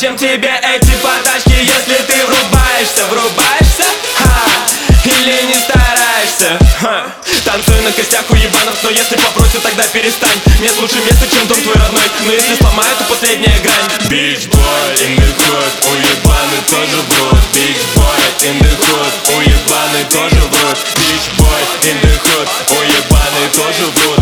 Зачем тебе эти подачки, если ты врубаешься, или не стараешься, Танцуй на костях уебанов, но если попросят, тогда перестань. Нет лучше места, чем дом твой родной, но если сломают, то последняя грань. Bitch boy in the hood, уебаны тоже врут. Bitch boy in the hood, уебаны тоже врут. Bitch boy in the hood, уебаны тоже врут.